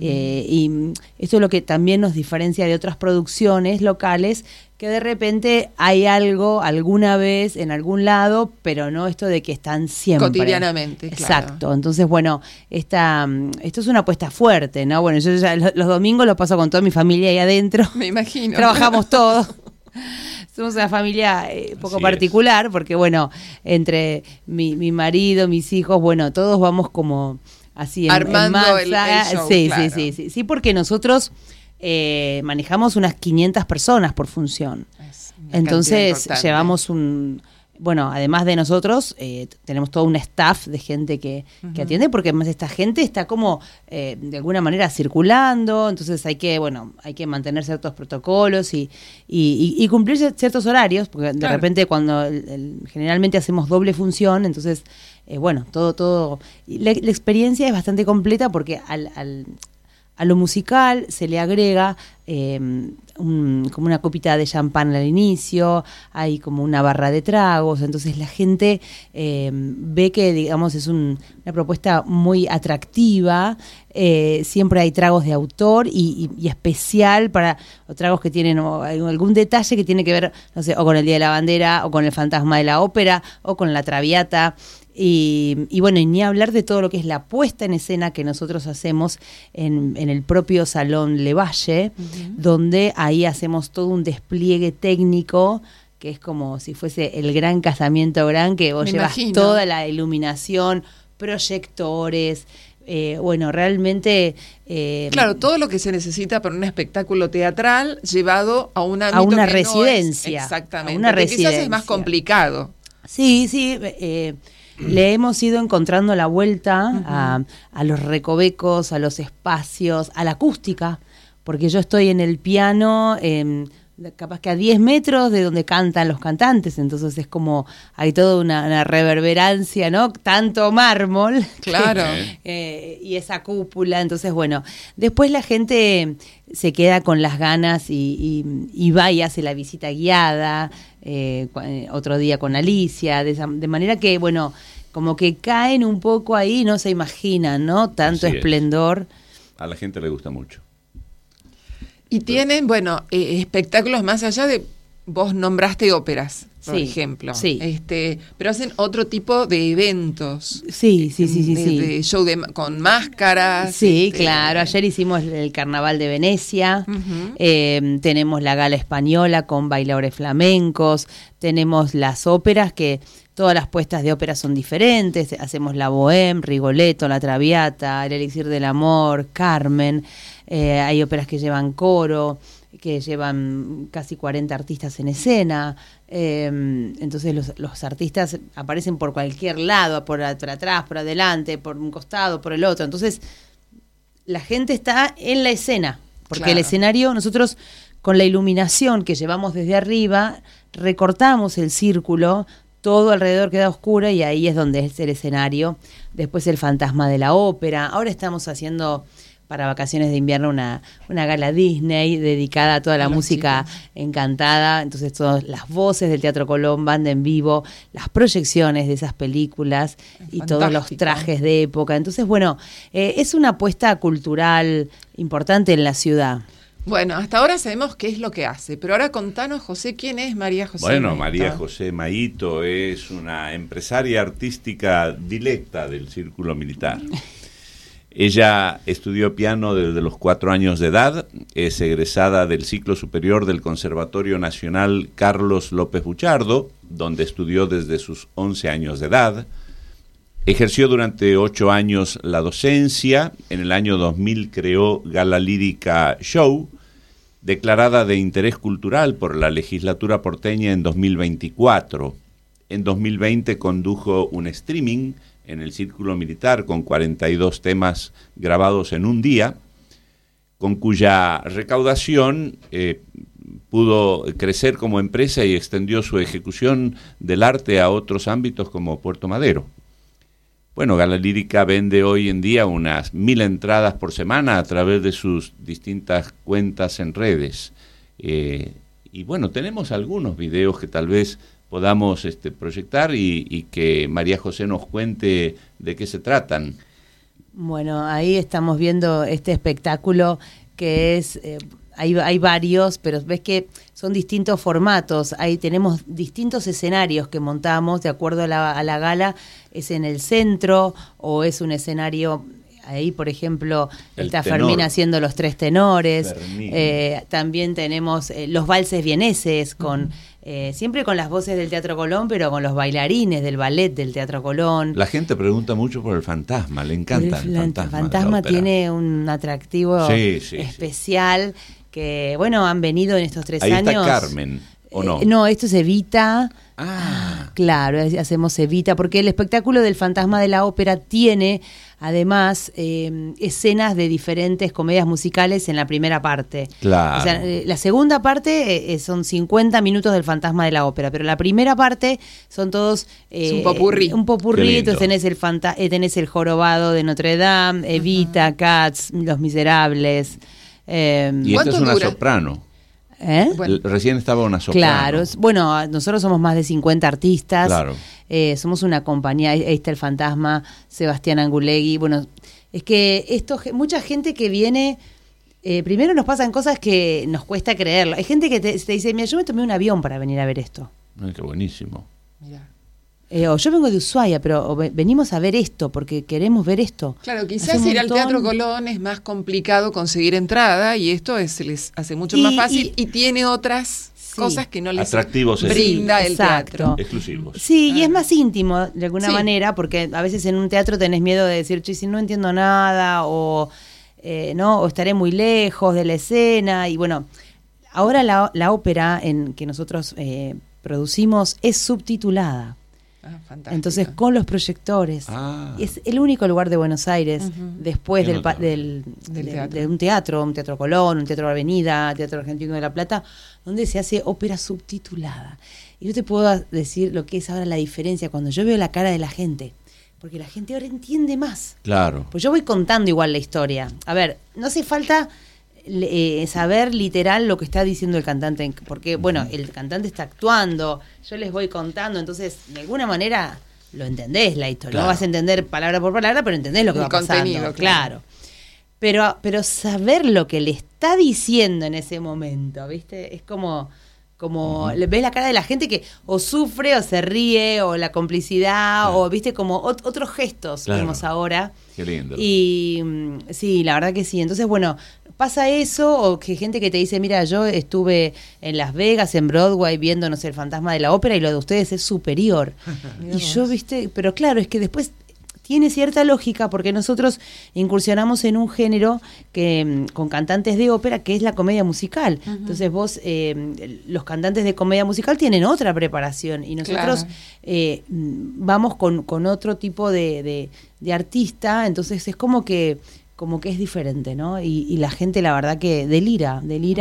y esto es lo que también nos diferencia de otras producciones locales, que de repente hay algo alguna vez en algún lado, pero no esto de que están siempre. Cotidianamente, claro. Exacto. Entonces, bueno, esto es una apuesta fuerte, ¿no? Bueno, yo ya los domingos los paso con toda mi familia ahí adentro. Me imagino. Trabajamos todos. Somos una familia poco Así particular, porque bueno, entre mi marido, mis hijos, bueno, todos vamos como así armando en el masa. show, Sí, claro. sí, porque nosotros manejamos unas 500 personas por función. Es una cantidad Entonces importante. llevamos bueno, además de nosotros, tenemos todo un staff de gente que atiende, porque además esta gente está como de alguna manera circulando, entonces hay que mantener ciertos protocolos y cumplir ciertos horarios, porque de Claro. repente cuando generalmente hacemos doble función, entonces todo y la experiencia es bastante completa, porque a lo musical se le agrega como una copita de champán al inicio, hay como una barra de tragos, entonces la gente ve que, digamos, es una propuesta muy atractiva. Siempre hay tragos de autor y especial o tragos que tienen algún detalle que tiene que ver, no sé, o con el Día de la Bandera, o con el Fantasma de la Ópera, o con la Traviata. Y bueno, y ni hablar de todo lo que es la puesta en escena que nosotros hacemos en el propio Salón Le Valle, donde ahí hacemos todo un despliegue técnico que es como si fuese el gran casamiento gran, que vos Me llevas imagino. toda la iluminación, proyectores, realmente... Claro, todo lo que se necesita para un espectáculo teatral llevado a un ámbito a una que residencia. No es, exactamente. A una que quizás es residencia. más complicado. Sí, le hemos ido encontrando la vuelta a los recovecos, a los espacios, a la acústica, porque yo estoy en el piano, capaz que a 10 metros de donde cantan los cantantes, entonces es como, hay toda una reverberancia, ¿no? Tanto mármol. Claro. Y esa cúpula, entonces bueno, después la gente se queda con las ganas y va y hace la visita guiada, otro día con Alicia, de manera que, bueno, como que caen un poco ahí, no se imaginan, ¿no? Tanto Así es. esplendor. A la gente le gusta mucho. Y tienen, bueno, espectáculos más allá de... Vos nombraste óperas, por Sí, ejemplo. sí. Pero hacen otro tipo de eventos. Sí. De show con máscaras. Sí, claro. Ayer hicimos el Carnaval de Venecia, tenemos la Gala Española con bailadores flamencos, tenemos las óperas, que todas las puestas de ópera son diferentes, hacemos la Bohème, Rigoletto, la Traviata, el Elixir del Amor, Carmen, hay óperas que llevan coro, que llevan casi 40 artistas en escena, entonces los artistas aparecen por cualquier lado, por atrás, por adelante, por un costado, por el otro, entonces la gente está en la escena, porque Claro. el escenario, nosotros con la iluminación que llevamos desde arriba, recortamos el círculo, todo alrededor queda oscuro y ahí es donde es el escenario. Después el Fantasma de la Ópera. Ahora estamos haciendo para vacaciones de invierno una gala Disney dedicada a toda la A los música chicos. encantada. Entonces todas las voces del Teatro Colón, banda en vivo, las proyecciones de esas películas y todos los Fantástico. trajes de época. Entonces, bueno, es una apuesta cultural importante en la ciudad. Bueno, hasta ahora sabemos qué es lo que hace, pero ahora contanos, José, ¿quién es María José? Bueno, Maito? María José Maito es una empresaria artística directa del Círculo Militar. Ella estudió piano desde los 4 años de edad, es egresada del ciclo superior del Conservatorio Nacional Carlos López Buchardo, donde estudió desde sus 11 años de edad. Ejerció durante 8 años la docencia. En el año 2000 creó Gala Lírica Show, declarada de interés cultural por la legislatura porteña en 2024. En 2020 condujo un streaming en el Círculo Militar con 42 temas grabados en un día, con cuya recaudación pudo crecer como empresa y extendió su ejecución del arte a otros ámbitos como Puerto Madero. Bueno, Gala Lírica vende hoy en día unas 1000 entradas por semana a través de sus distintas cuentas en redes. Y bueno, tenemos algunos videos que tal vez podamos proyectar y que María José nos cuente de qué se tratan. Bueno, ahí estamos viendo este espectáculo que es... Hay varios, pero ves que son distintos formatos. Ahí tenemos distintos escenarios que montamos de acuerdo a la gala. Es en el centro o es un escenario... Ahí, por ejemplo, está Fermín haciendo los 3 tenores. También tenemos los valses vieneses, siempre con las voces del Teatro Colón, pero con los bailarines del ballet del Teatro Colón. La gente pregunta mucho por el fantasma, le encanta el fantasma. El fantasma tiene un atractivo especial que, bueno, han venido en estos 3 años. Ahí está Carmen, ¿o no? No, esto es Evita. Claro, hacemos Evita, porque el espectáculo del Fantasma de la Ópera tiene además escenas de diferentes comedias musicales en la primera parte. Claro. O sea, la segunda parte son 50 minutos del Fantasma de la Ópera, pero la primera parte son todos... es un popurrí. Un popurrí, entonces tenés el Jorobado de Notre Dame, Evita, Cats, Los Miserables. Y esta es una soprano. Bueno. Recién estaba una soprano. Claro, bueno, nosotros somos más de 50 artistas. Claro. Somos una compañía, ahí está el Fantasma, Sebastián Angulegui. Bueno, es que mucha gente que viene, primero nos pasan cosas que nos cuesta creerlo. Hay gente que te dice, mira, yo me tomé un avión para venir a ver esto. Ay, qué buenísimo. Mirá. O yo vengo de Ushuaia, pero venimos a ver esto porque queremos ver esto. Claro, quizás ir al Teatro Colón es más complicado conseguir entrada y esto se les hace mucho más fácil y tiene otras cosas que no les atractivos brinda el teatro. Exclusivos. Sí, y es más íntimo de alguna manera, porque a veces en un teatro tenés miedo de decir, che, si no entiendo nada o estaré muy lejos de la escena. Y bueno, ahora la ópera que nosotros producimos es subtitulada. Entonces con los proyectores es el único lugar de Buenos Aires después de un teatro Colón, un teatro Avenida, Teatro Argentino de La Plata, donde se hace ópera subtitulada. Y yo te puedo decir lo que es ahora la diferencia cuando yo veo la cara de la gente, porque la gente ahora entiende más. Claro. Pues yo voy contando igual la historia. A ver, no hace falta saber literal lo que está diciendo el cantante, porque bueno, el cantante está actuando, yo les voy contando, entonces de alguna manera lo entendés la historia, no vas a entender palabra por palabra, pero entendés lo que va pasando, claro. Pero saber lo que le está diciendo en ese momento, ¿viste? Es como ves la cara de la gente que o sufre o se ríe o la complicidad o viste como otros gestos que vemos ahora. Qué lindo. Y sí, la verdad que sí. Entonces, bueno, pasa eso o que gente que te dice, mira, yo estuve en Las Vegas, en Broadway, viendo, no sé, el Fantasma de la Ópera y lo de ustedes es superior. Y yo, viste, pero claro, es que después tiene cierta lógica porque nosotros incursionamos en un género que con cantantes de ópera que es la comedia musical. Entonces vos, los cantantes de comedia musical tienen otra preparación y nosotros vamos con otro tipo de artista, entonces es como que es diferente, ¿no? Y la gente la verdad que delira.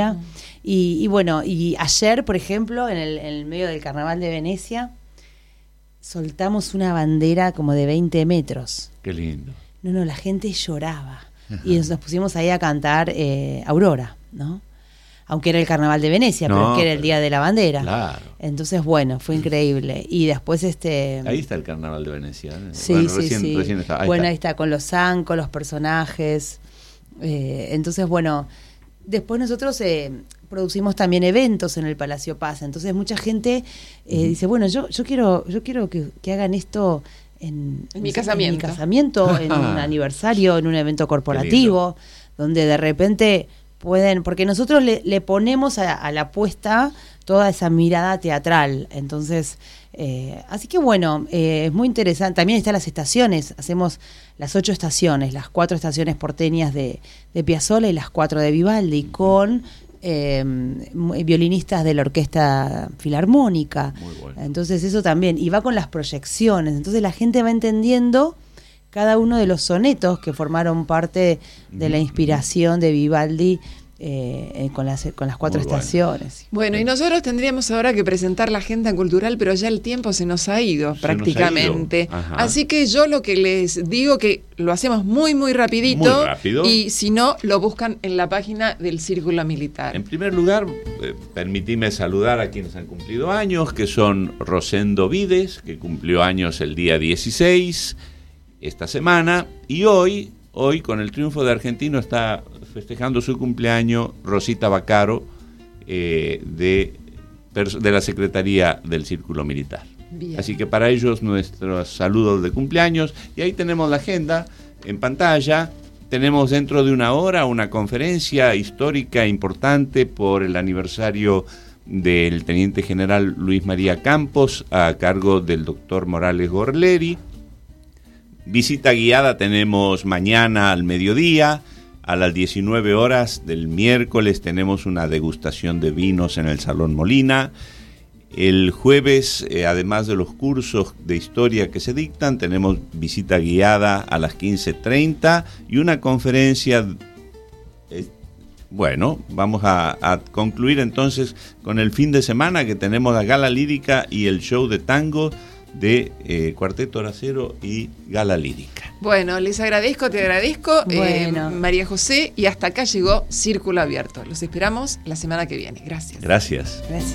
Y bueno, y ayer, por ejemplo, en el medio del Carnaval de Venecia, soltamos una bandera como de 20 metros. Qué lindo. No, la gente lloraba. Y nos pusimos ahí a cantar Aurora, ¿no? Aunque era el Carnaval de Venecia, pero es que era el Día de la Bandera. Claro. Entonces, bueno, fue increíble. Y después Ahí está el Carnaval de Venecia. Sí, bueno, sí. Recién está. Ahí está, con los zancos, los personajes. Entonces, bueno, después nosotros producimos también eventos en el Palacio Paz. Entonces mucha gente dice, bueno, yo quiero que hagan esto en mi casamiento. En mi casamiento, en un aniversario, en un evento corporativo, donde de repente pueden, porque nosotros le ponemos a la apuesta toda esa mirada teatral. Entonces, así que bueno, es muy interesante. También están las estaciones, hacemos las 8 estaciones, las 4 estaciones porteñas de Piazzolla y las 4 de Vivaldi, con violinistas de la Orquesta Filarmónica. Muy bueno. Entonces eso también, y va con las proyecciones, entonces la gente va entendiendo cada uno de los sonetos que formaron parte de la inspiración de Vivaldi con las 4 Muy bueno. estaciones. Bueno, y nosotros tendríamos ahora que presentar la agenda cultural, pero ya el tiempo se nos ha ido prácticamente. Ajá. Así que yo lo que les digo que lo hacemos muy, muy rapidito. Muy rápido. Y si no, lo buscan en la página del Círculo Militar. En primer lugar, permitime saludar a quienes han cumplido años, que son Rosendo Vides, que cumplió años el día 16 esta semana, y hoy con el triunfo de Argentino está festejando su cumpleaños Rosita Bacaro, de la Secretaría del Círculo Militar. Bien. Así que para ellos nuestros saludos de cumpleaños, y ahí tenemos la agenda en pantalla. Tenemos dentro de una hora una conferencia histórica importante por el aniversario del Teniente General Luis María Campos, a cargo del doctor Morales Gorleri. Visita guiada tenemos mañana al mediodía. A las 19 horas del miércoles tenemos una degustación de vinos en el Salón Molina. El jueves, además de los cursos de historia que se dictan, tenemos visita guiada a las 15:30 y una conferencia. Bueno, vamos a concluir entonces con el fin de semana, que tenemos la gala lírica y el show de tango de Cuarteto Horacero y Gala Lírica. Bueno, les agradezco, te agradezco, Bueno. María José, y hasta acá llegó Círculo Abierto. Los esperamos la semana que viene. Gracias. Gracias. Gracias.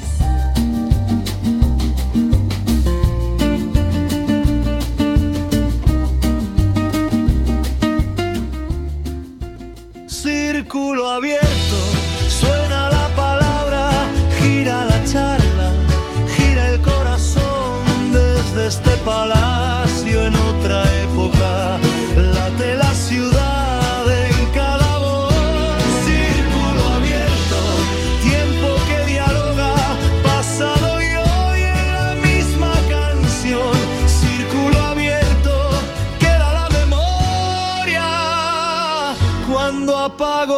Círculo abierto, suena la palabra, gira la charla, gira el corazón desde este palacio en otra época, late la ciudad en cada voz. Círculo abierto, tiempo que dialoga, pasado y hoy en la misma canción. Círculo abierto, queda la memoria cuando apago